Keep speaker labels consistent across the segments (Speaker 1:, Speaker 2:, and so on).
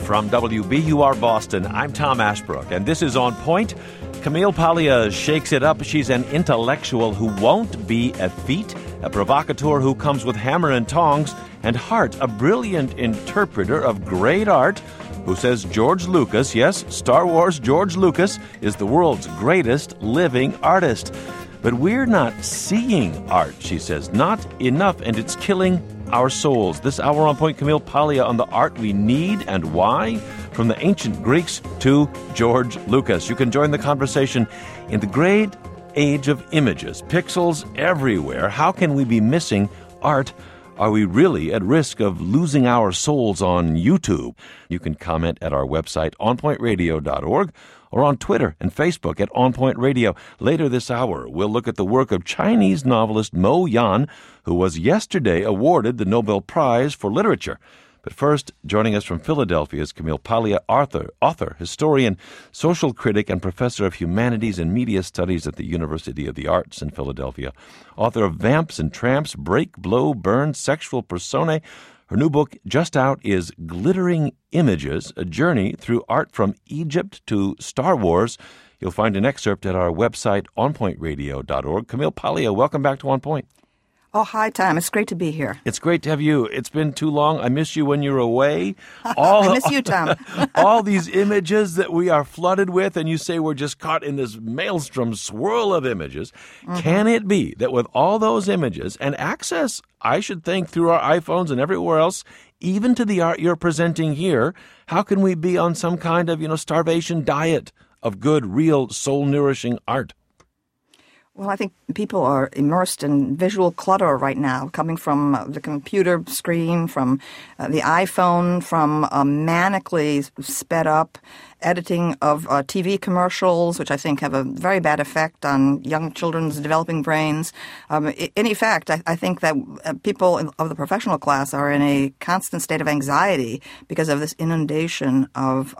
Speaker 1: From WBUR Boston, I'm Tom Ashbrook, and this is On Point. Camille Paglia shakes it up. She's an intellectual who won't be effete, a provocateur who comes with hammer and tongs, and Hart, a brilliant interpreter of great art, who says George Lucas, yes, Star Wars George Lucas, is the world's greatest living artist. But we're not seeing art, she says, not enough, and it's killing our souls. This hour on Point, Camille Paglia on the art we need and why, from the ancient Greeks to George Lucas. You can join the conversation in the great age of images, pixels everywhere. How can we be missing art? Are we really at risk of losing our souls on YouTube? You can comment at our website, onpointradio.org, or on Twitter and Facebook at On Point Radio. Later this hour, we'll look at the work of Chinese novelist Mo Yan, who was yesterday awarded the Nobel Prize for Literature. But first, joining us from Philadelphia is Camille Paglia, author, historian, social critic, and professor of humanities and media studies at the University of the Arts in Philadelphia. Author of Vamps and Tramps, Break, Blow, Burn, Sexual Personae. Her new book, just out, is Glittering Images, a journey through art from Egypt to Star Wars. You'll find an excerpt at our website, onpointradio.org. Camille Paglia, welcome back to On Point.
Speaker 2: Oh, hi, Tom. It's great to be here.
Speaker 1: It's great to have you. It's been too long. I miss you when you're away.
Speaker 2: I miss you, Tom.
Speaker 1: All these images that we are flooded with, and you say we're just caught in this maelstrom swirl of images. Mm-hmm. Can it be that with all those images and access, I should think, through our iPhones and everywhere else, even to the art you're presenting here, how can we be on some kind of, starvation diet of good, real, soul-nourishing art?
Speaker 2: Well, I think people are immersed in visual clutter right now, coming from the computer screen, from the iPhone, from manically sped up editing of TV commercials, which I think have a very bad effect on young children's developing brains. In effect, I think that people of the professional class are in a constant state of anxiety because of this inundation of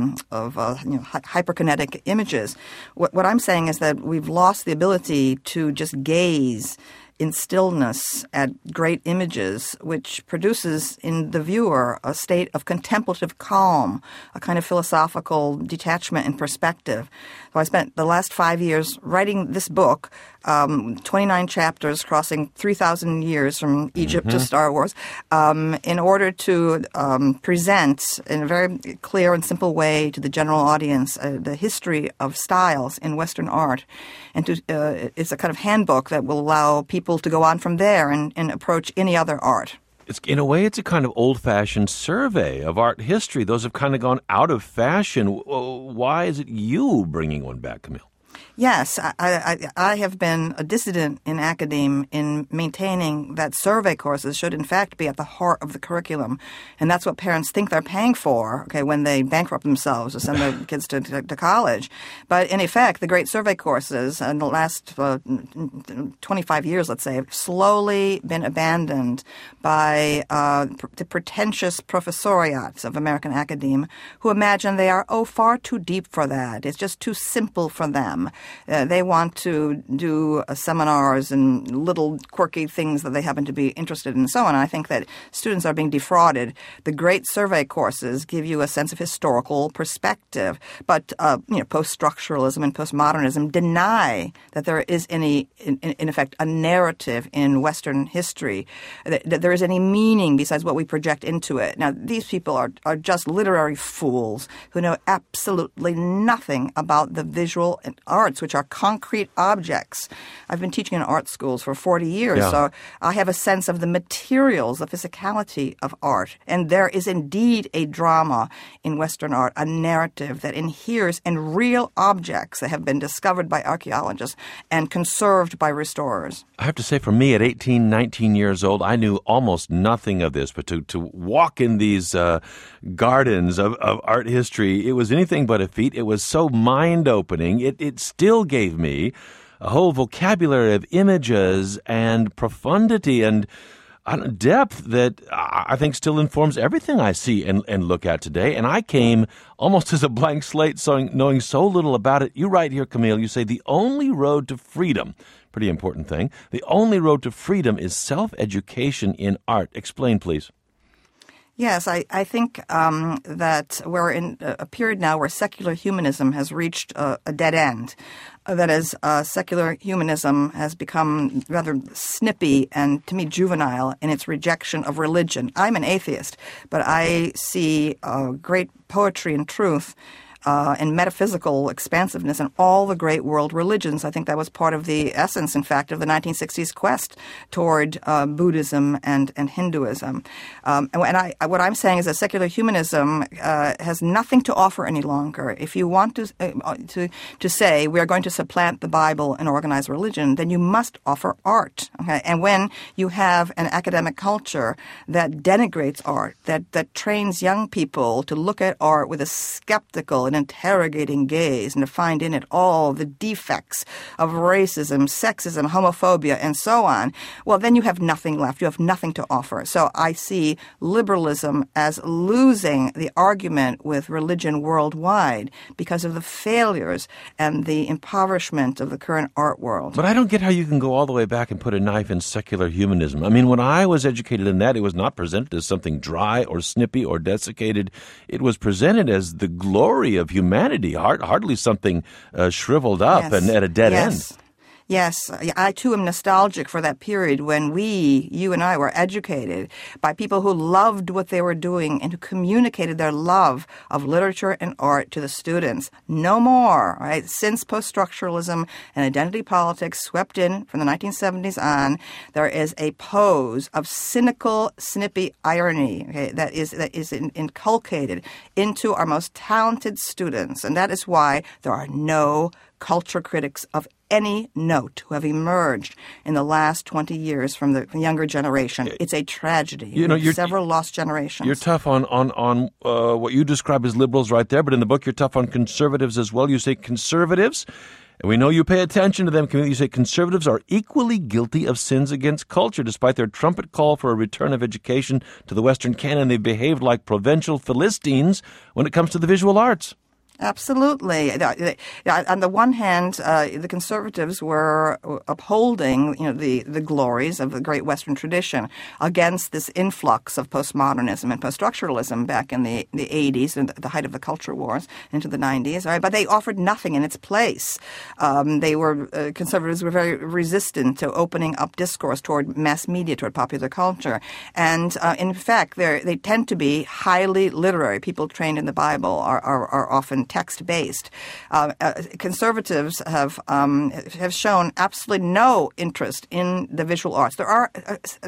Speaker 2: hyperkinetic images. What I'm saying is that we've lost the ability to just gaze in stillness at great images, which produces in the viewer a state of contemplative calm, a kind of philosophical detachment and perspective. So I spent the last 5 years writing this book, 29 chapters crossing 3,000 years from Egypt to Star Wars, in order to present in a very clear and simple way to the general audience the history of styles in Western art. And it's a kind of handbook that will allow people to go on from there and approach any other art.
Speaker 1: In a way, it's a kind of old-fashioned survey of art history. Those have kind of gone out of fashion. Why is it you bringing one back, Camille?
Speaker 2: Yes, I have been a dissident in academe in maintaining that survey courses should in fact be at the heart of the curriculum. And that's what parents think they're paying for, when they bankrupt themselves to send their kids to college. But in effect, the great survey courses in the last 25 years, let's say, have slowly been abandoned by the pretentious professoriats of American academe who imagine they are, far too deep for that. It's just too simple for them. They want to do seminars and little quirky things that they happen to be interested in and so on. And I think that students are being defrauded. The great survey courses give you a sense of historical perspective, but post-structuralism and postmodernism deny that there is any, in effect, a narrative in Western history, that there is any meaning besides what we project into it. Now, these people are just literary fools who know absolutely nothing about the visual arts, which are concrete objects. I've been teaching in art schools for 40 years, so I have a sense of the materials, the physicality of art. And there is indeed a drama in Western art, a narrative that inheres in real objects that have been discovered by archaeologists and conserved by restorers.
Speaker 1: I have to say, for me, at 18, 19 years old, I knew almost nothing of this, but to walk in these gardens of art history, it was anything but a feat. It was so mind-opening. It still gave me a whole vocabulary of images and profundity and depth that I think still informs everything I see and look at today. And I came almost as a blank slate, knowing so little about it. You write here, Camille, you say the only road to freedom, pretty important thing, the only road to freedom is self-education in art. Explain, please.
Speaker 2: Yes, I think that we're in a period now where secular humanism has reached a dead end. That is, secular humanism has become rather snippy and, to me, juvenile in its rejection of religion. I'm an atheist, but I see great poetry and truth and metaphysical expansiveness in all the great world religions. I think that was part of the essence, in fact, of the 1960s quest toward Buddhism and Hinduism. And what I'm saying is that secular humanism has nothing to offer any longer. If you want to say we are going to supplant the Bible and organized religion, then you must offer art. Okay? And when you have an academic culture that denigrates art, that trains young people to look at art with a skeptical and interrogating gaze and to find in it all the defects of racism, sexism, homophobia, and so on, well, then you have nothing left. You have nothing to offer. So I see liberalism as losing the argument with religion worldwide because of the failures and the impoverishment of the current art world.
Speaker 1: But I don't get how you can go all the way back and put a knife in secular humanism. I mean, when I was educated in that, it was not presented as something dry or snippy or desiccated. It was presented as the glory of humanity, hardly something shriveled up and at a dead end.
Speaker 2: Yes, I too am nostalgic for that period when you and I, were educated by people who loved what they were doing and who communicated their love of literature and art to the students. No more, right? Since post-structuralism and identity politics swept in from the 1970s on, there is a pose of cynical, snippy irony, okay, that is inculcated into our most talented students. And that is why there are no culture critics of any note who have emerged in the last 20 years from the younger generation. It's a tragedy. You're several lost generations.
Speaker 1: You're tough on what you describe as liberals right there, but in the book you're tough on conservatives as well. You say conservatives, and we know you pay attention to them. You say conservatives are equally guilty of sins against culture. Despite their trumpet call for a return of education to the Western canon, they've behaved like provincial Philistines when it comes to the visual arts.
Speaker 2: Absolutely. On the one hand, the conservatives were upholding, the glories of the great Western tradition against this influx of postmodernism and poststructuralism back in the 80s and the height of the culture wars into the 90s. Right? But they offered nothing in its place. Conservatives were very resistant to opening up discourse toward mass media, toward popular culture. And in fact, they tend to be highly literary. People trained in the Bible are often text-based. Conservatives have shown absolutely no interest in the visual arts. There are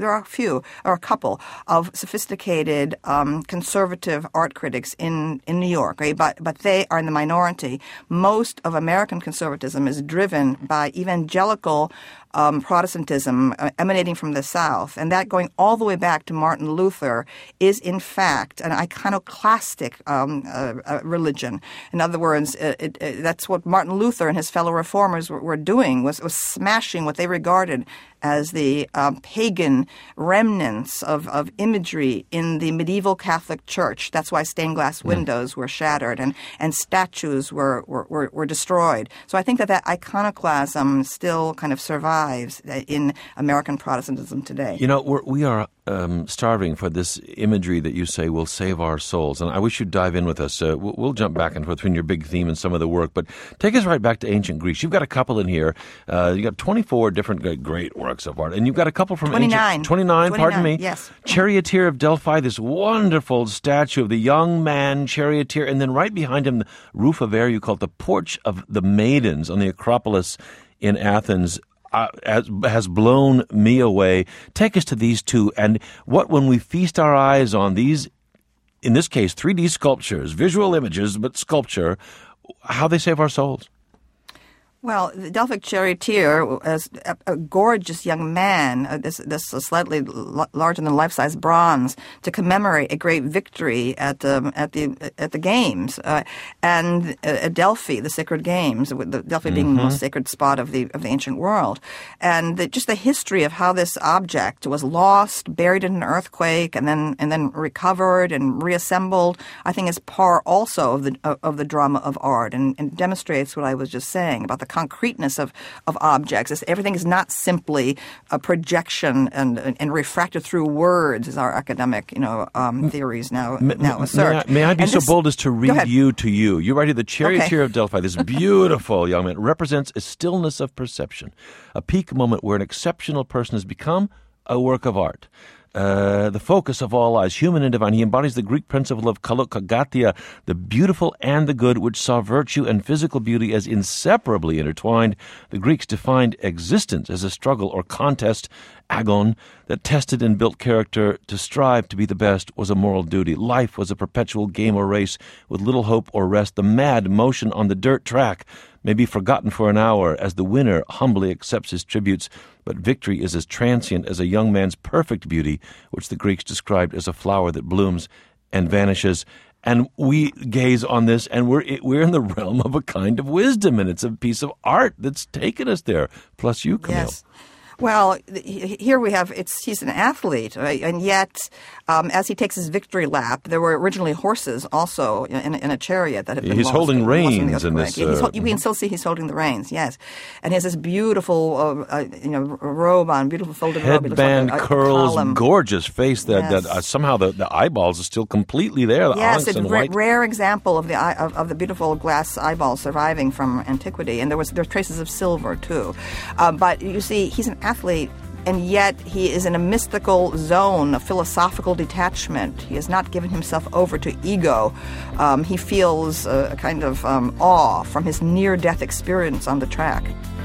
Speaker 2: a couple of sophisticated conservative art critics in New York, right? But they are in the minority. Most of American conservatism is driven by evangelical Protestantism emanating from the South, and that going all the way back to Martin Luther is in fact an iconoclastic religion. In other words, that's what Martin Luther and his fellow reformers were doing, was smashing what they regarded as the pagan remnants of imagery in the medieval Catholic Church. That's why stained glass windows were shattered and statues were destroyed. So I think that iconoclasm still kind of survives in American Protestantism today.
Speaker 1: We are starving for this imagery that you say will save our souls. And I wish you'd dive in with us. We'll jump back and forth between your big theme and some of the work. But take us right back to ancient Greece. You've got a couple in here. You've got 24 different great works of art. And you've got a couple from
Speaker 2: 29.
Speaker 1: 29, pardon me.
Speaker 2: Yes.
Speaker 1: Charioteer of Delphi, this wonderful statue of the young man charioteer. And then right behind him, the roof of air, you call it the Porch of the Maidens on the Acropolis in Athens. Has blown me away. Take us to these two, and when we feast our eyes on these, in this case, 3D sculptures, visual images, but sculpture, how they save our souls.
Speaker 2: Well, the Delphic charioteer is a gorgeous young man, this slightly larger than life-size bronze, to commemorate a great victory at the games, and at Delphi, the sacred games, with Delphi being the most sacred spot of the ancient world, and just the history of how this object was lost, buried in an earthquake, and then recovered and reassembled, I think is part also of the drama of art, and demonstrates what I was just saying about the concreteness of objects. Everything is not simply a projection and refracted through words, as our academic theories now assert.
Speaker 1: May I be so bold as to read you to you? You write here, the Charioteer of Delphi, this beautiful young man, represents a stillness of perception, a peak moment where an exceptional person has become a work of art. The focus of all eyes, human and divine. He embodies the Greek principle of kalokagatia, the beautiful and the good, which saw virtue and physical beauty as inseparably intertwined. The Greeks defined existence as a struggle or contest, agon, that tested and built character. To strive to be the best was a moral duty. Life was a perpetual game or race with little hope or rest. The mad motion on the dirt track may be forgotten for an hour as the winner humbly accepts his tributes, but victory is as transient as a young man's perfect beauty, which the Greeks described as a flower that blooms and vanishes. And we gaze on this, and we're in the realm of a kind of wisdom, and it's a piece of art that's taken us there. Plus you, Camille.
Speaker 2: Yes. Well, here we have, he's an athlete, right? And yet, as he takes his victory lap, there were originally horses also in a chariot that had been
Speaker 1: He's
Speaker 2: lost.
Speaker 1: holding reins in this.
Speaker 2: You can still see he's holding the reins, yes. And he has this beautiful, robe on, beautiful folded robe.
Speaker 1: Headband,
Speaker 2: like
Speaker 1: curls,
Speaker 2: column.
Speaker 1: gorgeous face that somehow the eyeballs are still completely there.
Speaker 2: Yes, it's a
Speaker 1: white.
Speaker 2: rare example of the beautiful glass eyeballs surviving from antiquity. And there are traces of silver, too. But you see, he's an athlete, and yet he is in a mystical zone, a philosophical detachment. He has not given himself over to ego. He feels a kind of awe from his near-death experience on the track.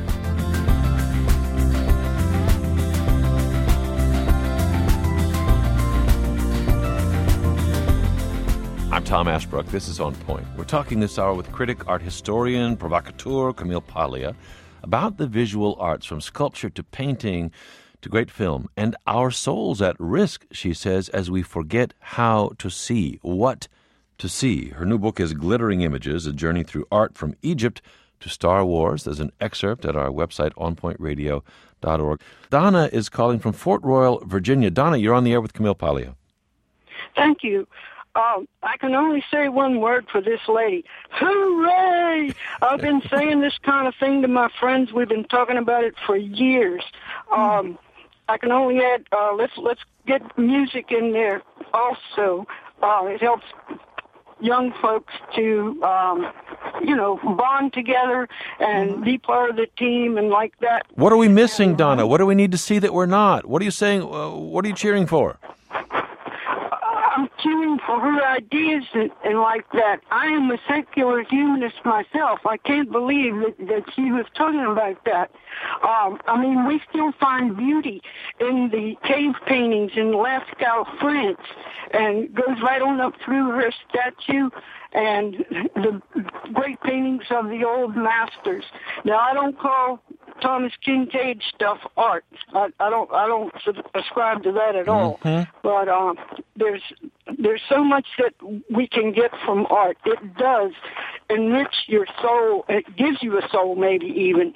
Speaker 1: I'm Tom Ashbrook. This is On Point. We're talking this hour with critic, art historian, provocateur Camille Paglia about the visual arts, from sculpture to painting to great film, and our souls at risk, she says, as we forget how to see, what to see. Her new book is Glittering Images, a journey through art from Egypt to Star Wars. There's an excerpt at our website, onpointradio.org. Donna is calling from Fort Royal, Virginia. Donna, you're on the air with Camille Paglia.
Speaker 3: Thank you. I can only say one word for this lady. Hooray! I've been saying this kind of thing to my friends. We've been talking about it for years. I can only add, let's get music in there also. It helps young folks to, bond together and be part of the team and like that.
Speaker 1: What are we missing, Donna? What do we need to see that we're not? What are you saying? What are you cheering for?
Speaker 3: I'm cheering for her ideas and like that. I am a secular humanist myself. I can't believe that she was talking about that. We still find beauty in the cave paintings in Lascaux, France, and goes right on up through her statue and the great paintings of the old masters. Now, I don't call Thomas Kinkade stuff art. I don't ascribe to that at all. Mm-hmm. But there's so much that we can get from art. It does enrich your soul. It gives you a soul, maybe even.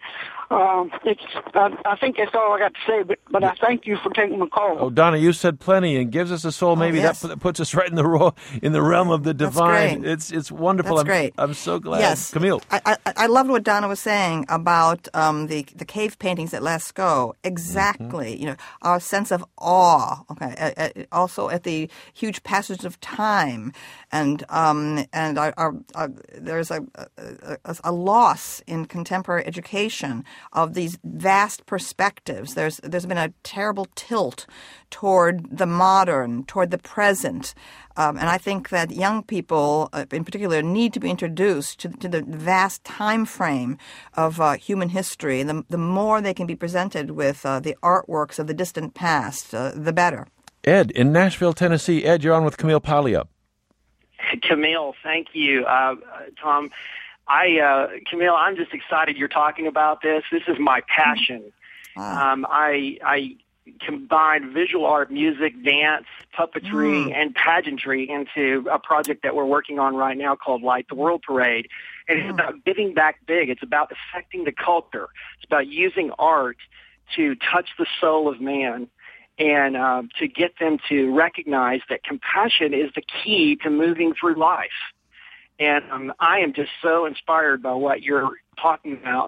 Speaker 3: I think that's all I got to say, but I thank you for taking my call.
Speaker 1: Oh, Donna, you said plenty, and gives us a soul. Maybe
Speaker 2: yes.
Speaker 1: that puts us right in the realm of the divine. It's wonderful.
Speaker 2: That's great.
Speaker 1: I'm so glad.
Speaker 2: Yes,
Speaker 1: Camille.
Speaker 2: I loved what Donna was saying about the cave paintings at Lascaux. Exactly. Mm-hmm. Our sense of awe. Okay. Also at the huge passage of time, and there's a loss in contemporary education of these vast perspectives. There's been a terrible tilt toward the modern, toward the present. And I think that young people, in particular, need to be introduced to the vast time frame of human history. And the more they can be presented with the artworks of the distant past, the better.
Speaker 1: Ed, in Nashville, Tennessee. Ed, you're on with Camille Paglia.
Speaker 4: Camille, thank you. Tom, Camille, I'm just excited you're talking about this. This is my passion. Wow. I combine visual art, music, dance, puppetry, and pageantry into a project that we're working on right now called Light the World Parade. And it's about giving back big. It's about affecting the culture. It's about using art to touch the soul of man and to get them to recognize that compassion is the key to moving through life. And I am just so inspired by what you're talking about.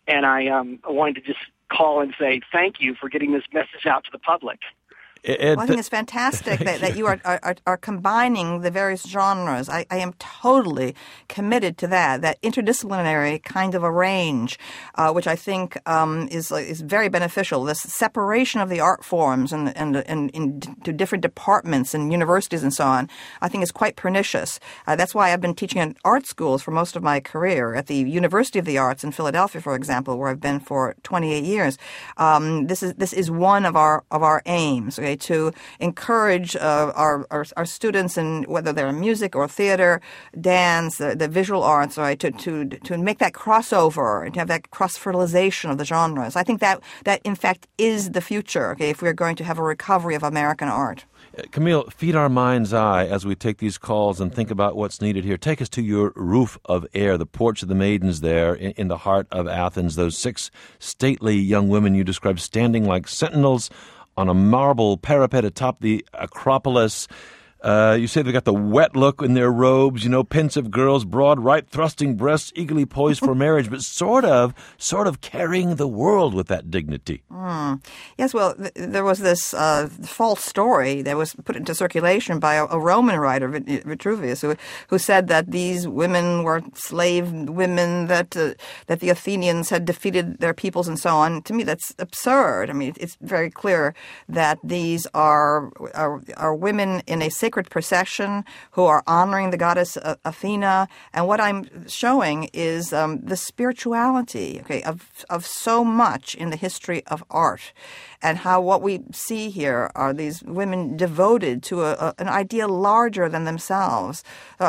Speaker 4: And I wanted to just call and say thank you for getting this message out to the public.
Speaker 2: Well, I think it's fantastic that you are combining the various genres. I am totally committed to that interdisciplinary kind of a range, which I think is very beneficial. This separation of the art forms and into different departments and universities and so on, I think is quite pernicious. That's why I've been teaching at art schools for most of my career at the University of the Arts in Philadelphia, for example, where I've been for 28 years. This is one of our aims. Okay, to encourage our students, in whether they're in music or theater, dance, the visual arts, right, to make that crossover and to have that cross-fertilization of the genres. I think that in fact is the future, okay, if we're going to have a recovery of American art.
Speaker 1: Camille, feed our mind's eye as we take these calls and think about what's needed here. Take us to your roof of air, the Porch of the Maidens there in the heart of Athens, those 6 stately young women you described standing like sentinels on a marble parapet atop the Acropolis. You say they've got the wet look in their robes, pensive girls, broad, right thrusting breasts, eagerly poised for marriage, but sort of carrying the world with that dignity.
Speaker 2: Yes, well, there was this false story that was put into circulation by a Roman writer, Vitruvius, who said that these women were slave women, that the Athenians had defeated their peoples and so on. To me, that's absurd. I mean, it's very clear that these are women in a sacred procession who are honoring the goddess Athena. And what I'm showing is the spirituality, okay, of so much in the history of art, and how what we see here are these women devoted to an idea larger than themselves.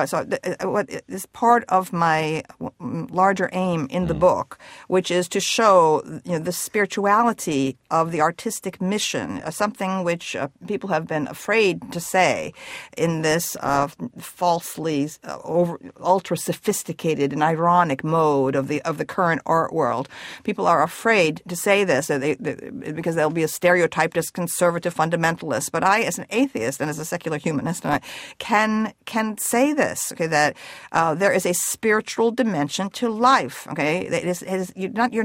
Speaker 2: What is part of my larger aim in the book, which is to show the spirituality of the artistic mission, something which people have been afraid to say in this falsely ultra-sophisticated and ironic mode of the current art world. People are afraid to say this because they'll be stereotyped as conservative fundamentalists. But I, as an atheist and as a secular humanist, can say this, okay, that there is a spiritual dimension to life. Okay, you're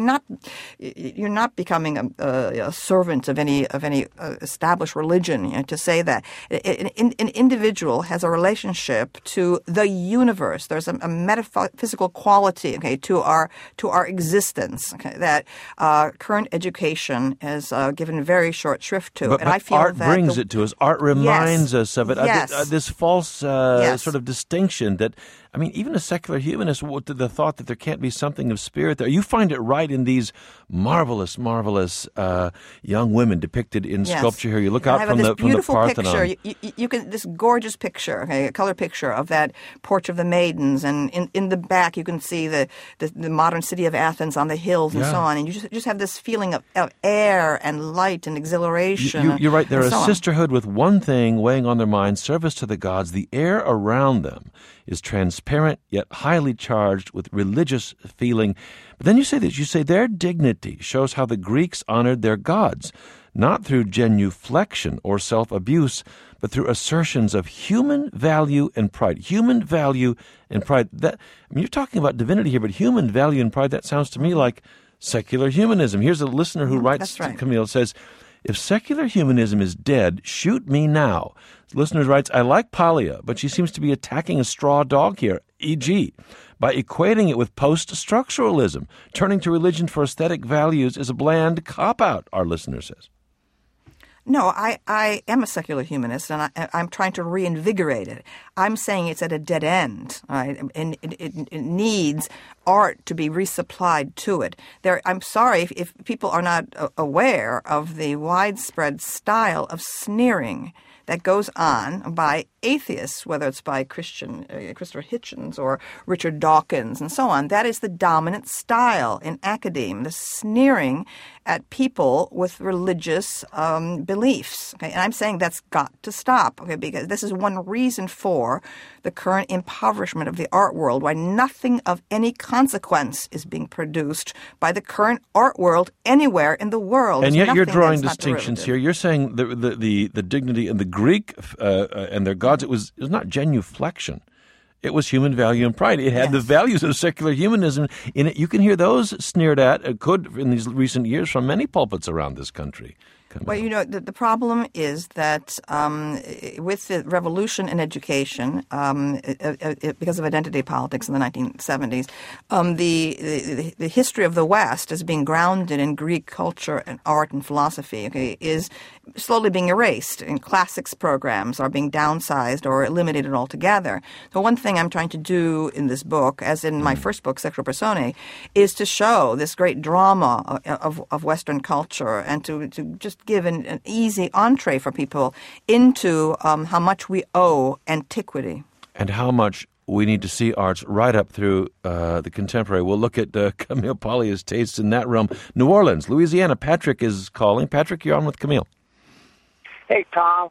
Speaker 2: not becoming a servant of any established religion. To say that an individual has a relationship to the universe. There's a metaphysical quality, okay, to our existence, okay, that current education has given very short shrift to.
Speaker 1: But
Speaker 2: I feel
Speaker 1: art
Speaker 2: that
Speaker 1: brings it to us. Art reminds us of it.
Speaker 2: Yes.
Speaker 1: This false sort of distinction that, I mean, even a secular humanist, the thought that there can't be something of spirit there. You find it right in these marvelous young women depicted in sculpture here. You look out from the Parthenon.
Speaker 2: You can this gorgeous picture, okay, a color picture of that Porch of the Maidens, and in the back you can see the modern city of Athens on the hills and so on, and you just have this feeling of air and light and exhilaration.
Speaker 1: You're right. They're a sisterhood with one thing weighing on their minds: service to the gods. The air around them is transparent yet highly charged with religious feeling. But then you say their dignity shows how the Greeks honored their gods, not through genuflection or self-abuse, but through assertions of human value and pride. Human value and pride. You're talking about divinity here, but human value and pride, that sounds to me like secular humanism. Here's a listener who writes to Camille, says, "If secular humanism is dead, shoot me now." The listener writes, "I like Palia, but she seems to be attacking a straw dog here, e.g., by equating it with post-structuralism. Turning to religion for aesthetic values is a bland cop-out," our listener says.
Speaker 2: No, I am a secular humanist, and I'm trying to reinvigorate it. I'm saying it's at a dead end, right? And it needs art to be resupplied to it. I'm sorry if people are not aware of the widespread style of sneering that goes on by atheists, whether it's by Christopher Hitchens or Richard Dawkins and so on. That is the dominant style in academe, the sneering at people with religious beliefs. Okay? And I'm saying that's got to stop, okay, because this is one reason for the current impoverishment of the art world, why nothing of any consequence is being produced by the current art world anywhere in the world.
Speaker 1: And yet you're drawing distinctions here. You're saying the dignity and the Greek and their gods, it was not genuflection. It was human value and pride. It had the values of secular humanism in it. You can hear those sneered at, in these recent years from many pulpits around this country.
Speaker 2: Well, the problem is that with the revolution in education, because of identity politics in the 1970s, the history of the West as being grounded in Greek culture and art and philosophy, is slowly being erased. And classics programs are being downsized or eliminated altogether. So one thing I'm trying to do in this book, as in my first book, Sexual Personae, is to show this great drama of Western culture and to just give an easy entree for people into how much we owe antiquity.
Speaker 1: And how much we need to see arts right up through the contemporary. We'll look at Camille Paglia's tastes in that realm. New Orleans, Louisiana. Patrick is calling. Patrick, you're on with Camille.
Speaker 5: Hey, Tom.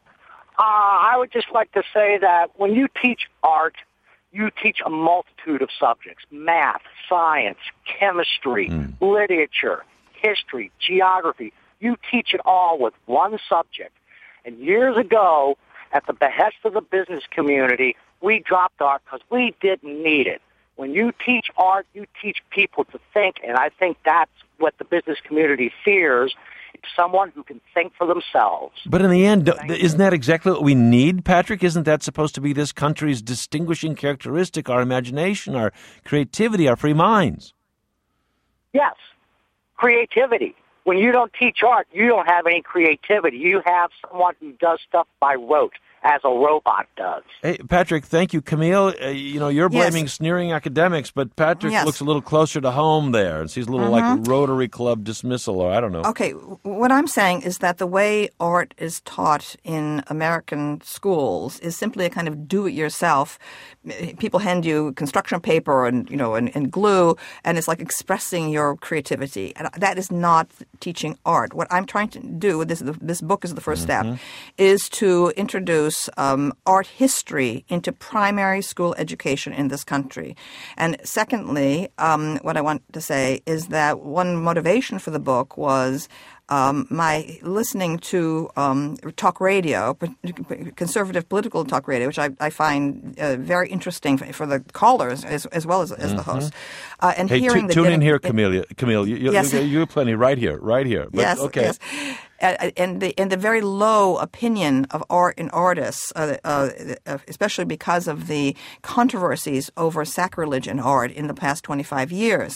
Speaker 5: I would just like to say that when you teach art, you teach a multitude of subjects: math, science, chemistry, literature, history, geography. You teach it all with one subject. And years ago, at the behest of the business community, we dropped art because we didn't need it. When you teach art, you teach people to think, and I think that's what the business community fears. It's someone who can think for themselves.
Speaker 1: But in the end, isn't that exactly what we need, Patrick? Isn't that supposed to be this country's distinguishing characteristic, our imagination, our creativity, our free minds?
Speaker 5: Yes, creativity. When you don't teach art, you don't have any creativity. You have someone who does stuff by rote, as a robot does.
Speaker 1: Hey, Patrick, thank you. Camille, you're blaming sneering academics, but Patrick looks a little closer to home there and sees a little like Rotary Club dismissal, or I don't know.
Speaker 2: Okay, what I'm saying is that the way art is taught in American schools is simply a kind of do-it-yourself. People hand you construction paper and glue, and it's like expressing your creativity. And that is not teaching art. What I'm trying to do, this book is the first step, is to introduce art history into primary school education in this country. And secondly, what I want to say is that one motivation for the book was my listening to talk radio, conservative political talk radio, which I find very interesting for the callers as well as the hosts. And hearing
Speaker 1: tune in here, Camille. You're plenty right here. But,
Speaker 2: yes,
Speaker 1: okay.
Speaker 2: Yes. And the very low opinion of art and artists, especially because of the controversies over sacrilege in art in the past 25 years.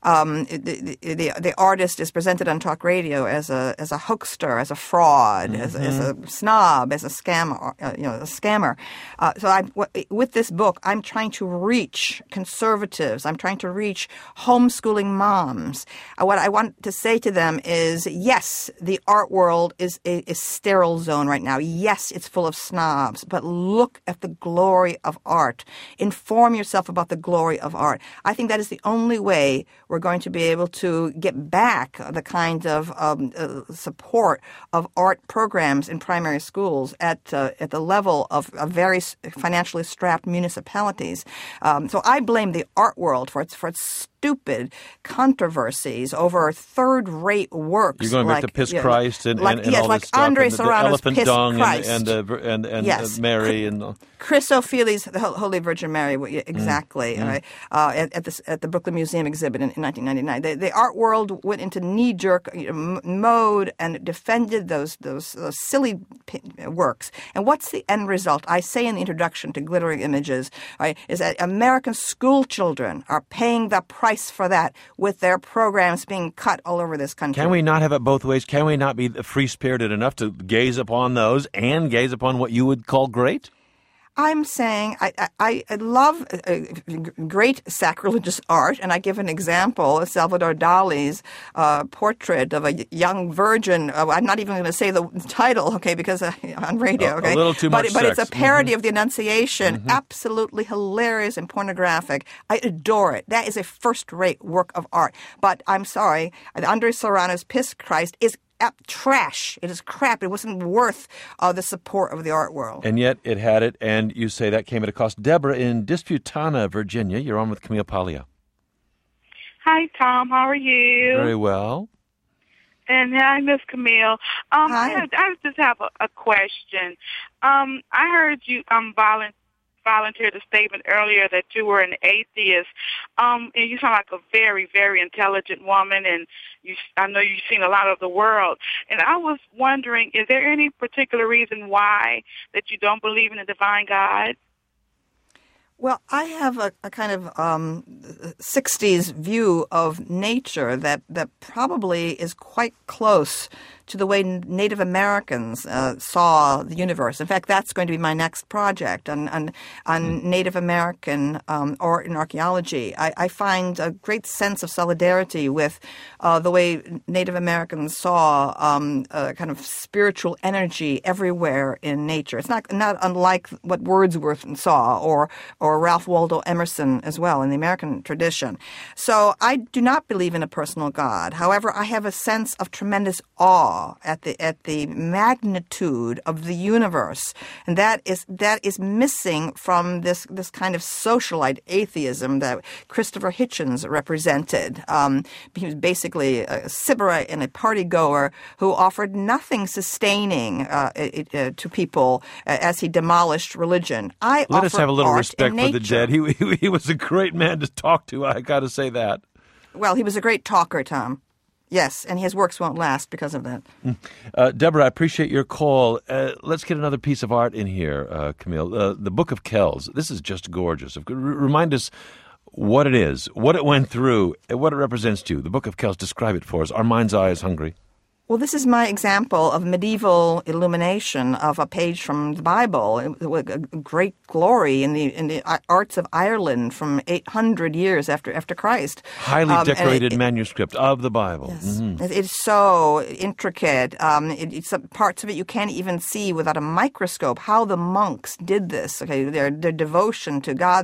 Speaker 2: The artist is presented on talk radio as a hoaxer, as a fraud, as a snob, as a scammer. With this book, I'm trying to reach conservatives. I'm trying to reach homeschooling moms. What I want to say to them is, yes, the art world is a sterile zone right now. Yes, it's full of snobs, but look at the glory of art. Inform yourself about the glory of art. I think that is the only way we're going to be able to get back the kind of support of art programs in primary schools at the level of very financially strapped municipalities. So I blame the art world for its stupid controversies over third-rate works.
Speaker 1: You're going back to Piss Christ and all this stuff.
Speaker 2: Andre
Speaker 1: the
Speaker 2: Serrano's
Speaker 1: elephant
Speaker 2: Piss
Speaker 1: dung
Speaker 2: Christ.
Speaker 1: and Mary and
Speaker 2: Chris O'Feely's The Holy Virgin Mary, exactly. Right? At the Brooklyn Museum exhibit in 1999, the art world went into knee-jerk mode and defended those silly works. And what's the end result? I say in the introduction to Glittering Images, right, is that American school children are paying the price for that with their programs being cut all over this country.
Speaker 1: Can we not have it both ways? Can we not be free-spirited enough to gaze upon those and gaze upon what you would call great?
Speaker 2: I'm saying I love great sacrilegious art, and I give an example, Salvador Dali's portrait of a young virgin. I'm not even going to say the title, okay, because on radio, okay?
Speaker 1: A little too much
Speaker 2: But
Speaker 1: sex.
Speaker 2: it's a parody of the Annunciation, absolutely hilarious and pornographic. I adore it. That is a first-rate work of art. But I'm sorry, Andre Serrano's Piss Christ is trash. It is crap. It wasn't worth the support of the art world.
Speaker 1: And yet it had it, and you say that came at a cost. Deborah in Disputana, Virginia, you're on with Camille Paglia.
Speaker 6: Hi, Tom. How are you?
Speaker 1: Very well.
Speaker 6: And hi, Miss Camille.
Speaker 2: Hi.
Speaker 6: I just have a question. I heard you volunteered a statement earlier that you were an atheist. And you sound like a very, very intelligent woman, and I know you've seen a lot of the world. And I was wondering, is there any particular reason why that you don't believe in a divine God?
Speaker 2: Well, I have a kind of 60s view of nature that probably is quite close to the way Native Americans saw the universe. In fact, that's going to be my next project on Native American art and archaeology. I find a great sense of solidarity with the way Native Americans saw kind of spiritual energy everywhere in nature. It's not unlike what Wordsworth saw or Ralph Waldo Emerson as well in the American tradition. So I do not believe in a personal God. However, I have a sense of tremendous awe at the magnitude of the universe, and that is missing from this kind of socialite atheism that Christopher Hitchens represented. He was basically a sybarite and a party goer who offered nothing sustaining to people as he demolished religion.
Speaker 1: Let us have a little respect for the dead. He was a great man to talk to. I got to say that.
Speaker 2: Well, he was a great talker, Tom. Yes, and his works won't last because of that.
Speaker 1: Deborah, I appreciate your call. Let's get another piece of art in here, Camille. The Book of Kells. This is just gorgeous. Remind us what it is, what it went through, and what it represents to you. The Book of Kells, describe it for us. Our mind's eye is hungry.
Speaker 2: Well, this is my example of medieval illumination of a page from the Bible, with a great glory in the arts of Ireland from 800 years after Christ.
Speaker 1: Highly decorated manuscript of the Bible.
Speaker 2: Yes. Mm-hmm. It's so intricate. It's parts of it you can't even see without a microscope. How the monks did this? Okay, their devotion to God,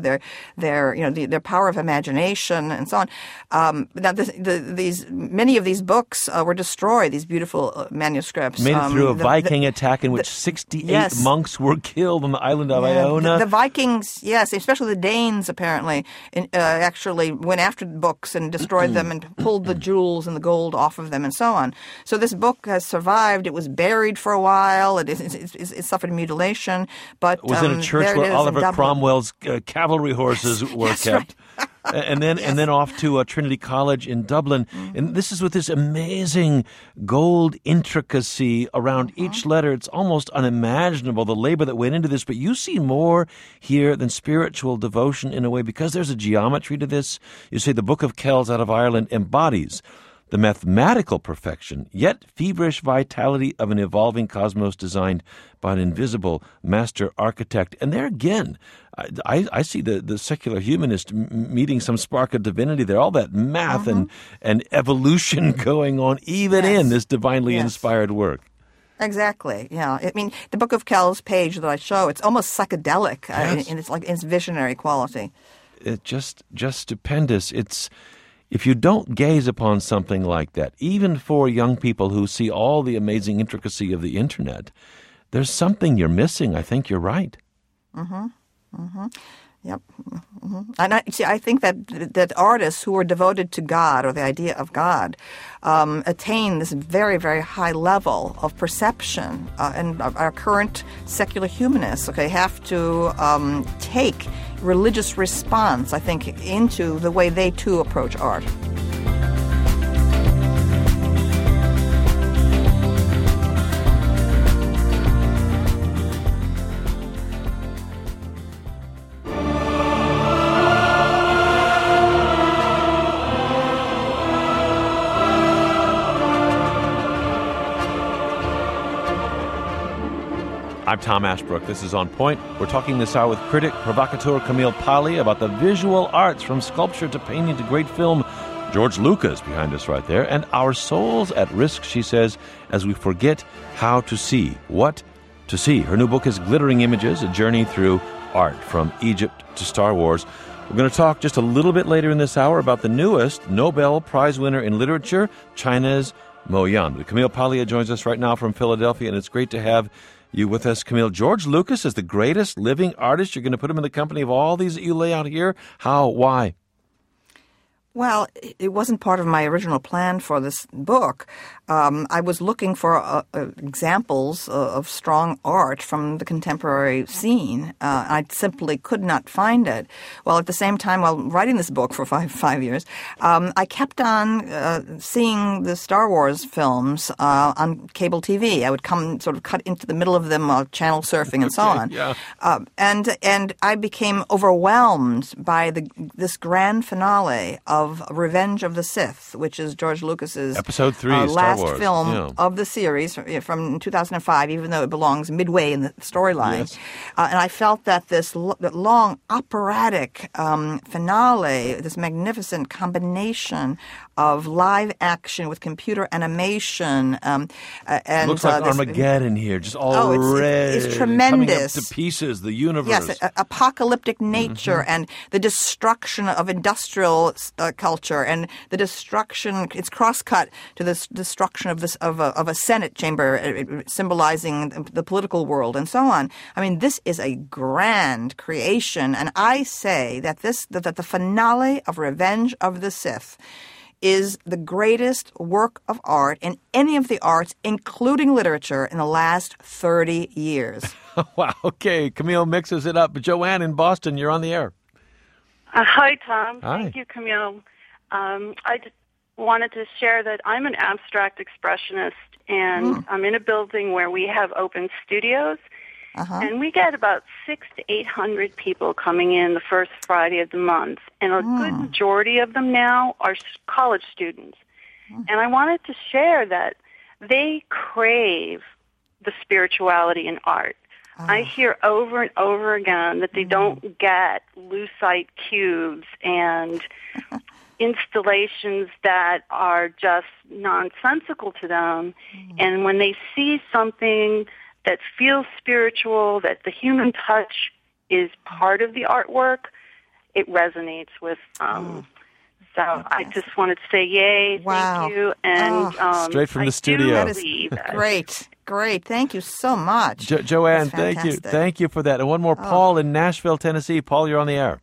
Speaker 2: their power of imagination, and so on. Now, many of these books were destroyed. These beautiful manuscripts.
Speaker 1: Made it through a Viking attack in which 68 monks were killed on the island of Iona.
Speaker 2: The Vikings, yes, especially the Danes, apparently, actually went after the books and destroyed them and pulled the jewels and the gold off of them and so on. So this book has survived. It was buried for a while. It suffered mutilation. But
Speaker 1: it was in a church where Oliver Cromwell's cavalry horses were kept. Right. And then off to Trinity College in Dublin. And this is with this amazing gold intricacy around each letter. It's almost unimaginable, the labor that went into this. But you see more here than spiritual devotion in a way, because there's a geometry to this. You say the Book of Kells out of Ireland embodies the mathematical perfection, yet feverish vitality of an evolving cosmos designed by an invisible master architect. And there again, I see the secular humanist meeting some spark of divinity there, all that math and evolution going on, even in this divinely inspired work.
Speaker 2: Exactly. Yeah. I mean, the Book of Kells page that I show, it's almost psychedelic in its visionary quality.
Speaker 1: It's just stupendous. If you don't gaze upon something like that, even for young people who see all the amazing intricacy of the internet, there's something you're missing. I think you're right.
Speaker 2: Mm-hmm. Mm-hmm. Yep. Mm-hmm. And I think that artists who are devoted to God or the idea of God attain this very, very high level of perception. And our current secular humanists, have to take religious response, I think, into the way they too approach art.
Speaker 1: I'm Tom Ashbrook. This is On Point. We're talking this hour with critic, provocateur Camille Paglia about the visual arts, from sculpture to painting to great film. George Lucas behind us right there. And our souls at risk, she says, as we forget how to see. What to see? Her new book is Glittering Images, a journey through art from Egypt to Star Wars. We're going to talk just a little bit later in this hour about the newest Nobel Prize winner in literature, China's Mo Yan. Camille Paglia joins us right now from Philadelphia, and it's great to have you with us, Camille. George Lucas is the greatest living artist. You're going to put him in the company of all these that you lay out here. How? Why?
Speaker 2: Well, it wasn't part of my original plan for this book. I was looking for examples of strong art from the contemporary scene. I simply could not find it. Well, at the same time, while writing this book for five years, I kept on seeing the Star Wars films on cable TV. I would sort of cut into the middle of them while channel surfing and so on.
Speaker 1: Yeah.
Speaker 2: And I became overwhelmed by this grand finale of Revenge of the Sith, which is George Lucas's
Speaker 1: Episode 3,
Speaker 2: last
Speaker 1: Star Wars.
Speaker 2: film of the series from 2005, even though it belongs midway in the storyline.
Speaker 1: Yes.
Speaker 2: And I felt that this long operatic finale, this magnificent combination of live action with computer animation, and
Speaker 1: It looks like Armageddon here, just all red.
Speaker 2: It's tremendous.
Speaker 1: Coming up to pieces, the universe.
Speaker 2: Yes, apocalyptic nature and the destruction of industrial culture and the destruction. It's cross-cut to this destruction of a Senate chamber, symbolizing the political world and so on. I mean, this is a grand creation, and I say that that the finale of Revenge of the Sith is the greatest work of art in any of the arts, including literature, in the last 30 years.
Speaker 1: Wow. Okay. Camille mixes it up. Joanne in Boston, you're on the air.
Speaker 7: Hi, Tom.
Speaker 1: Hi.
Speaker 7: Thank you, Camille. I just wanted to share that I'm an abstract expressionist, and I'm in a building where we have open studios, and we get about 600 to 800 people coming in the first Friday of the month, and a good majority of them now are college students. And I wanted to share that they crave the spirituality in art. I hear over and over again that they don't get lucite cubes and installations that are just nonsensical to them. And when they see something that feels spiritual, that the human touch is part of the artwork, it resonates with So I just wanted to say yay, thank you. And
Speaker 1: straight from the studio.
Speaker 2: That is great. Thank you so much.
Speaker 1: Joanne, thank you. Thank you for that. And one more, Paul in Nashville, Tennessee. Paul, you're on the air.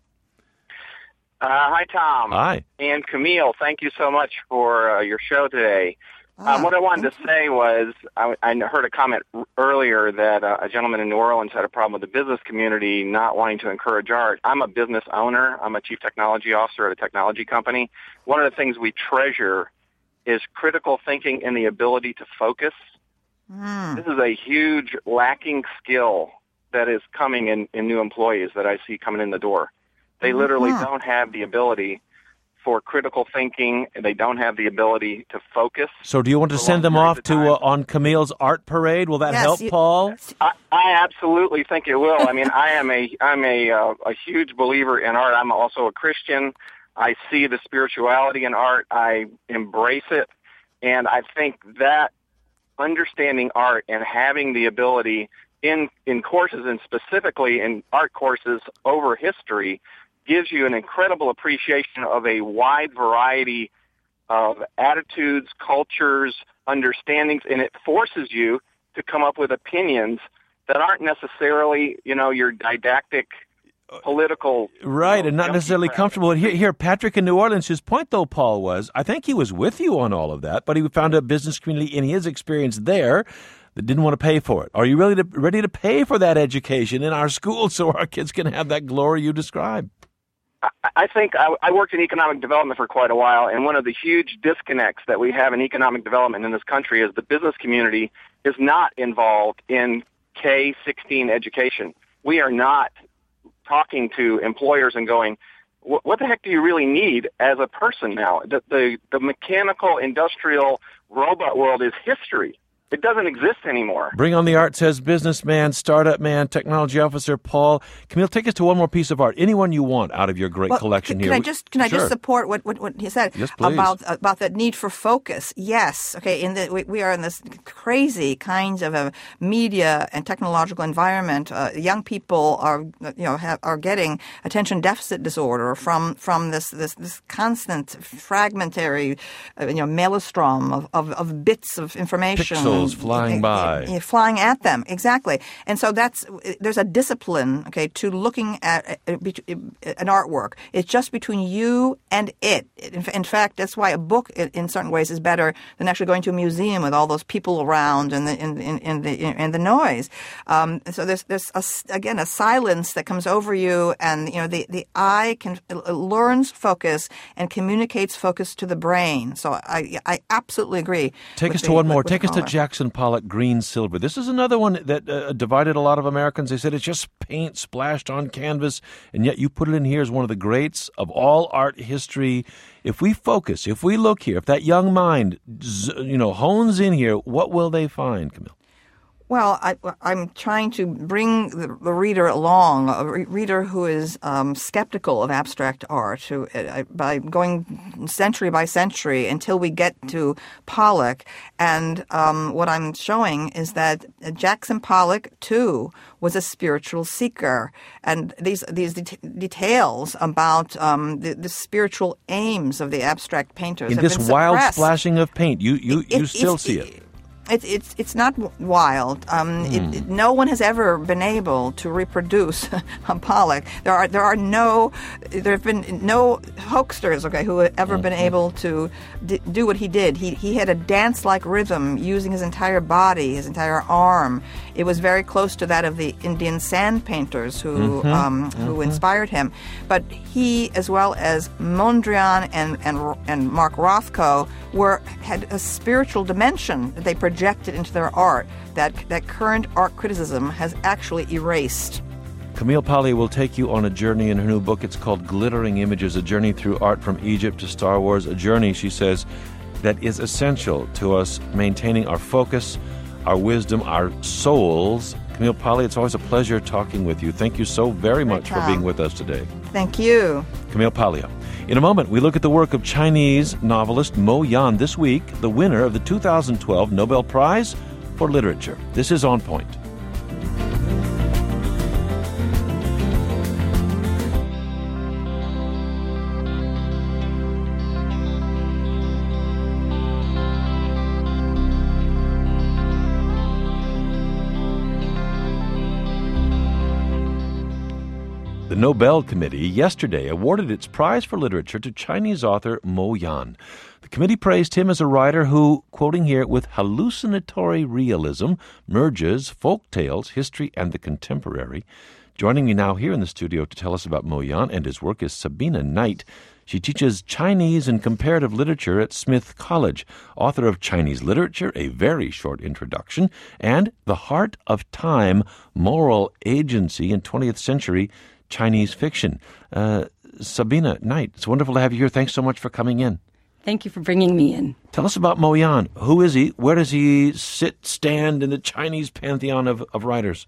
Speaker 8: Hi, Tom.
Speaker 1: Hi.
Speaker 8: And Camille, thank you so much for your show today. What I wanted to say was I heard a comment earlier that a gentleman in New Orleans had a problem with the business community not wanting to encourage art. I'm a business owner. I'm a chief technology officer at a technology company. One of the things we treasure is critical thinking and the ability to focus. This is a huge lacking skill that is coming in new employees that I see coming in the door. They literally don't have the ability for critical thinking, and they don't have the ability to focus.
Speaker 1: So do you want to send them off to on Camille's art parade? Will that help, Paul?
Speaker 8: I absolutely think it will. I mean, I'm a huge believer in art. I'm also a Christian. I see the spirituality in art. I embrace it. And I think that understanding art and having the ability in courses, and specifically in art courses over history, gives you an incredible appreciation of a wide variety of attitudes, cultures, understandings, and it forces you to come up with opinions that aren't necessarily, your didactic political...
Speaker 1: Right, and not necessarily comfortable. And here, Patrick in New Orleans, his point, though, Paul, was, I think he was with you on all of that, but he found a business community in his experience there that didn't want to pay for it. Are you really ready to pay for that education in our schools so our kids can have that glory you describe?
Speaker 8: I think I worked in economic development for quite a while, and one of the huge disconnects that we have in economic development in this country is the business community is not involved in K-16 education. We are not talking to employers and going, what the heck do you really need as a person now? The mechanical, industrial, robot world is history. It doesn't exist anymore.
Speaker 1: Bring on the art, says businessman, startup man, technology officer Paul. Camille, take us to one more piece of art. Anyone you want out of your great collection here.
Speaker 2: Can I just support what he said?
Speaker 1: Yes, please.
Speaker 2: About that need for focus? Yes. Okay. We are in this crazy kind of a media and technological environment. Young people are getting attention deficit disorder from this constant fragmentary maelstrom of bits of information.
Speaker 1: particles flying by.
Speaker 2: Flying at them, exactly. And so there's a discipline, okay, to looking at an artwork. It's just between you and it. In fact, that's why a book, in certain ways, is better than actually going to a museum with all those people around and the noise. So there's a silence that comes over you, and the eye learns focus and communicates focus to the brain. So I absolutely agree.
Speaker 1: Take us to one more. Take us to Jackson Pollock, Green Silver. This is another one that divided a lot of Americans. They said it's just paint splashed on canvas, and yet you put it in here as one of the greats of all art history. If we focus, if we look here, if that young mind, hones in here, what will they find, Camille?
Speaker 2: Well, I'm trying to bring the reader along, a reader who is skeptical of abstract art, by going century by century until we get to Pollock. And what I'm showing is that Jackson Pollock, too, was a spiritual seeker. And these details about the spiritual aims of the abstract painters
Speaker 1: in
Speaker 2: have
Speaker 1: this
Speaker 2: been
Speaker 1: wild
Speaker 2: suppressed.
Speaker 1: splashing of paint, you still see it.
Speaker 2: It's not wild. No one has ever been able to reproduce Pollock. There have been no hoaxsters, who have ever been able to do what he did. He had a dance-like rhythm using his entire body, his entire arm. It was very close to that of the Indian sand painters who inspired him. But he, as well as Mondrian and Mark Rothko, had a spiritual dimension that they projected into their art that current art criticism has actually erased.
Speaker 1: Camille Paglia will take you on a journey in her new book. It's called Glittering Images, a journey through art from Egypt to Star Wars, a journey, she says, that is essential to us maintaining our focus, our wisdom, our souls. Camille Paglia, it's always a pleasure talking with you. Thank you so very much for being with us today.
Speaker 2: Thank you.
Speaker 1: Camille Paglia. In a moment, we look at the work of Chinese novelist Mo Yan, this week the winner of the 2012 Nobel Prize for Literature. This is On Point. The Nobel Committee yesterday awarded its prize for literature to Chinese author Mo Yan. The committee praised him as a writer who, quoting here, with hallucinatory realism, merges folk tales, history, and the contemporary. Joining me now here in the studio to tell us about Mo Yan and his work is Sabina Knight. She teaches Chinese and comparative literature at Smith College, author of Chinese Literature, A Very Short Introduction, and The Heart of Time, Moral Agency in 20th Century Chinese Fiction. Sabina Knight, it's wonderful to have you here. Thanks so much for coming in.
Speaker 9: Thank you for bringing me in.
Speaker 1: Tell us about Mo Yan. Who is he? Where does he stand in the Chinese pantheon of writers?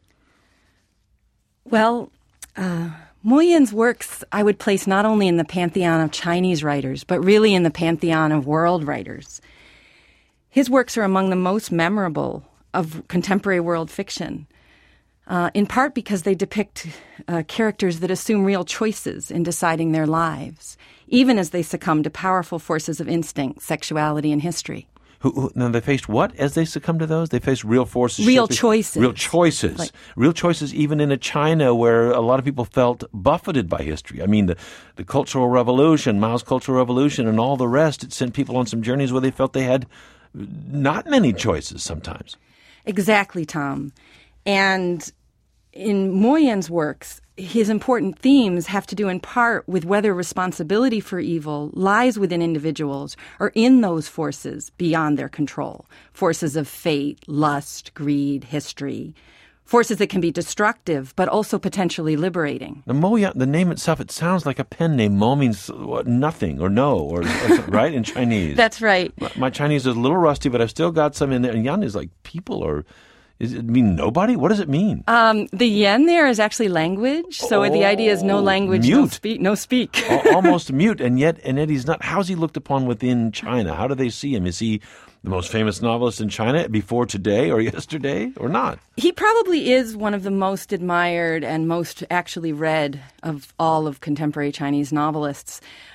Speaker 9: Well, Mo Yan's works I would place not only in the pantheon of Chinese writers, but really in the pantheon of world writers. His works are among the most memorable of contemporary world fiction, in part because they depict characters that assume real choices in deciding their lives, even as they succumb to powerful forces of instinct, sexuality, and history.
Speaker 1: Now, they faced what as they succumbed to those? They faced real forces.
Speaker 9: Real choices.
Speaker 1: Real choices. Real choices even in a China where a lot of people felt buffeted by history. I mean, the Cultural Revolution, Mao's Cultural Revolution, and all the rest, it sent people on some journeys where they felt they had not many choices sometimes.
Speaker 9: Exactly, Tom. And in Mo Yan's works, his important themes have to do in part with whether responsibility for evil lies within individuals or in those forces beyond their control, forces of fate, lust, greed, history, forces that can be destructive but also potentially liberating.
Speaker 1: Now, Mo Yan, the name itself, it sounds like a pen name. Mo means nothing or no, or right, in Chinese.
Speaker 9: That's right.
Speaker 1: My Chinese is a little rusty, but I've still got some in there. And Yan is like people or... Does it mean nobody? What does it mean?
Speaker 9: The yen there is actually language. So the idea is no language,
Speaker 1: mute.
Speaker 9: no speak.
Speaker 1: Almost mute. And yet he's not. How's he looked upon within China? How do they see him? Is he the most famous novelist in China before today or yesterday or not?
Speaker 9: He probably is one of the most admired and most actually read of all of contemporary Chinese novelists.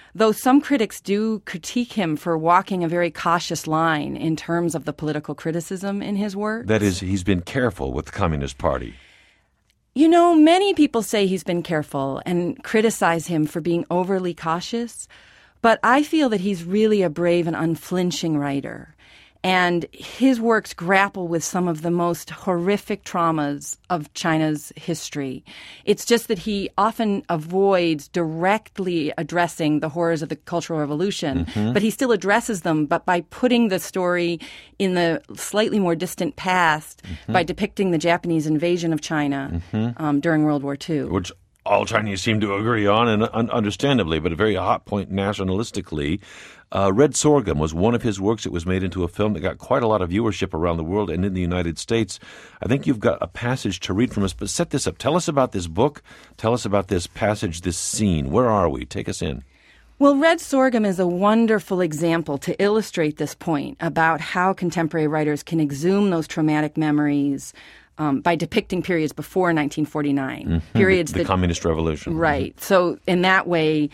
Speaker 9: though some critics do critique him for walking a very cautious line in terms of the political criticism in his work.
Speaker 1: That is, he's been careful with the Communist Party.
Speaker 9: You know, many people say he's been careful and criticize him for being overly cautious, but I feel that he's really a brave and unflinching writer. And his works grapple with some of the most horrific traumas of China's history. It's just that he often avoids directly addressing the horrors of the Cultural Revolution, but he still addresses them, but by putting the story in the slightly more distant past, by depicting the Japanese invasion of China during World War II.
Speaker 1: Which all Chinese seem to agree on, and understandably, but a very hot point nationalistically. Red Sorghum was one of his works. It was made into a film that got quite a lot of viewership around the world and in the United States. I think you've got a passage to read from us, but set this up. Tell us about this book. Tell us about this passage, this scene. Where are we? Take us in.
Speaker 9: Well, Red Sorghum is a wonderful example to illustrate this point about how contemporary writers can exhume those traumatic memories by depicting periods before 1949, periods
Speaker 1: the Communist Revolution.
Speaker 9: Right. So in that way,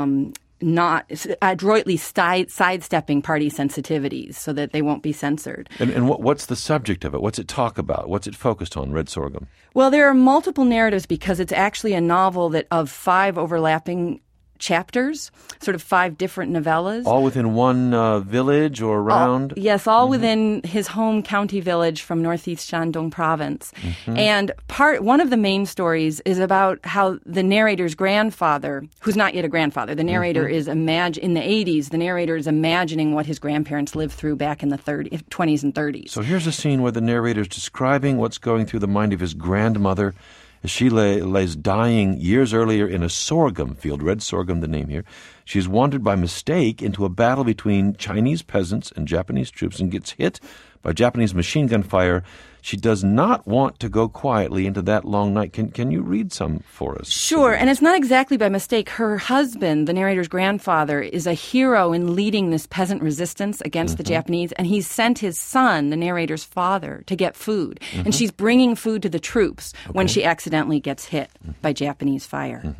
Speaker 9: not adroitly sidestepping party sensitivities so that they won't be censored.
Speaker 1: And what's the subject of it? What's it talk about? What's it focused on, Red Sorghum?
Speaker 9: Well, there are multiple narratives because it's actually a novel that of 5 overlapping chapters, sort of 5 different novellas.
Speaker 1: All within one village or around?
Speaker 9: Yes, all within his home county village from northeast Shandong province. And one of the main stories is about how the narrator's grandfather, who's not yet a grandfather, the narrator is in the 80s, the narrator is imagining what his grandparents lived through back in the 20s and 30s.
Speaker 1: So here's a scene where the narrator is describing what's going through the mind of his grandmother as she lays dying years earlier in a sorghum field, red sorghum the name here. She's wandered by mistake into a battle between Chinese peasants and Japanese troops and gets hit by Japanese machine gun fire. She does not want to go quietly into that long night. Can you read some for us?
Speaker 9: Sure, and it's not exactly by mistake. Her husband, the narrator's grandfather, is a hero in leading this peasant resistance against the Japanese, and he's sent his son, the narrator's father, to get food. And she's bringing food to the troops when she accidentally gets hit by Japanese fire.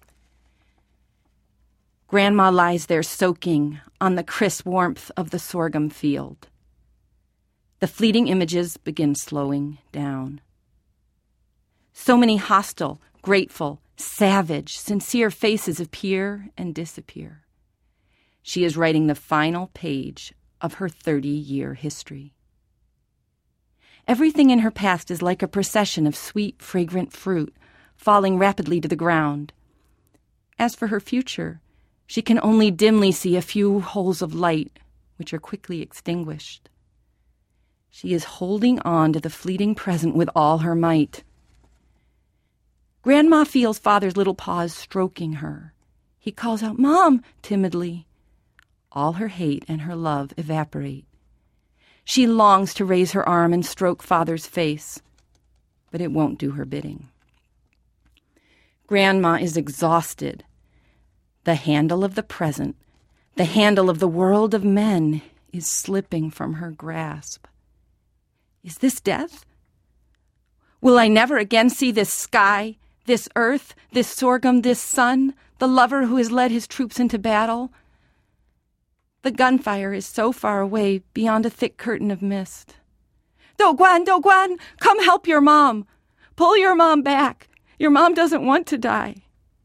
Speaker 9: Grandma lies there soaking on the crisp warmth of the sorghum field. The fleeting images begin slowing down. So many hostile, grateful, savage, sincere faces appear and disappear. She is writing the final page of her 30-year history. Everything in her past is like a procession of sweet, fragrant fruit falling rapidly to the ground. As for her future, she can only dimly see a few holes of light, which are quickly extinguished. She is holding on to the fleeting present with all her might. Grandma feels Father's little paws stroking her. He calls out, "Mom," timidly. All her hate and her love evaporate. She longs to raise her arm and stroke Father's face, but it won't do her bidding. Grandma is exhausted. The handle of the present, the handle of the world of men, is slipping from her grasp. Is this death? Will I never again see this sky, this earth, this sorghum, this sun, the lover who has led his troops into battle? The gunfire is so far away beyond a thick curtain of mist. Douguan, Douguan, come help your mom. Pull your mom back. Your mom doesn't want to die.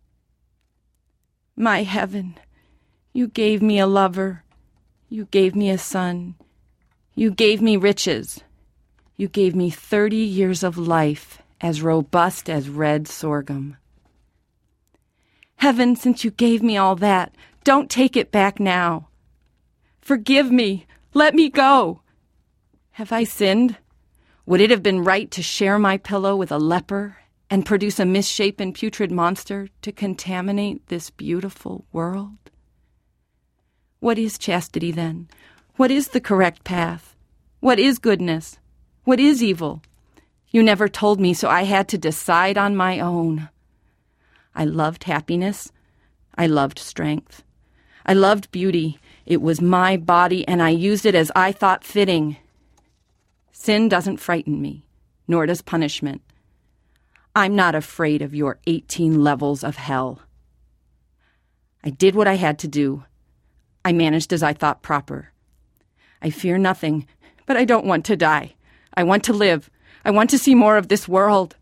Speaker 9: My heaven, you gave me a lover. You gave me a son. You gave me riches. You gave me 30 years of life as robust as red sorghum. Heaven, since you gave me all that, don't take it back now. Forgive me. Let me go. Have I sinned? Would it have been right to share my pillow with a leper and produce a misshapen, putrid monster to contaminate this beautiful world? What is chastity, then? What is the correct path? What is goodness? What is evil? You never told me, so I had to decide on my own. I loved happiness. I loved strength. I loved beauty. It was my body, and I used it as I thought fitting. Sin doesn't frighten me, nor does punishment. I'm not afraid of your 18 levels of hell. I did what I had to do. I managed as I thought proper. I fear nothing, but I don't want to die. I want to live. I want to see more of this world.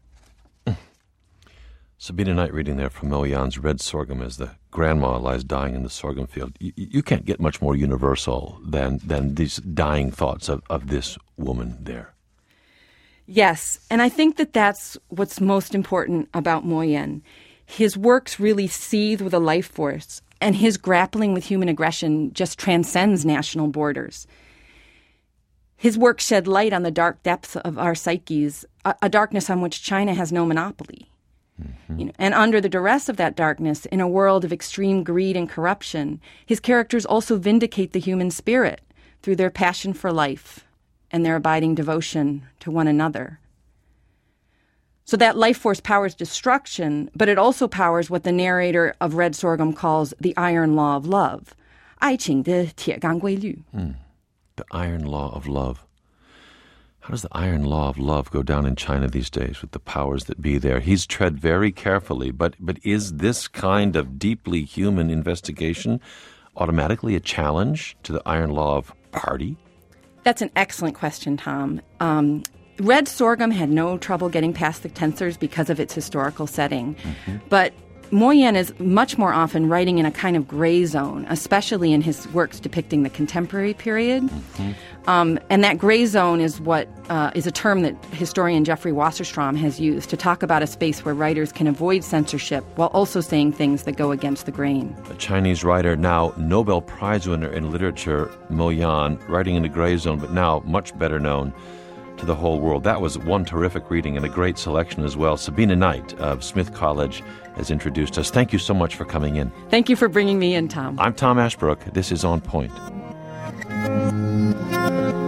Speaker 1: Sabina Knight reading there from Mo Yan's Red Sorghum as the grandma lies dying in the sorghum field. You can't get much more universal than these dying thoughts of this woman there.
Speaker 9: Yes, and I think that that's what's most important about Mo Yan. His works really seethe with a life force, and his grappling with human aggression just transcends national borders. His work shed light on the dark depths of our psyches, a darkness on which China has no monopoly. Mm-hmm. And under the duress of that darkness, in a world of extreme greed and corruption, his characters also vindicate the human spirit through their passion for life and their abiding devotion to one another. So that life force powers destruction, but it also powers what the narrator of Red Sorghum calls the iron law of love. 爱情的铁钢规律.
Speaker 1: The iron law of love. How does the iron law of love go down in China these days with the powers that be there? He's tread very carefully, but is this kind of deeply human investigation automatically a challenge to the iron law of party?
Speaker 9: That's an excellent question, Tom. Red Sorghum had no trouble getting past the censors because of its historical setting. Mm-hmm. But Mo Yan is much more often writing in a kind of gray zone, especially in his works depicting the contemporary period. Mm-hmm. And that gray zone is what is a term that historian Jeffrey Wasserstrom has used to talk about a space where writers can avoid censorship while also saying things that go against the grain.
Speaker 1: A Chinese writer, now Nobel Prize winner in literature, Mo Yan, writing in a gray zone, but now much better known to the whole world. That was one terrific reading and a great selection as well. Sabina Knight of Smith College has introduced us. Thank you so much for coming in.
Speaker 9: Thank you for bringing me in, Tom.
Speaker 1: I'm Tom Ashbrook. This is On Point.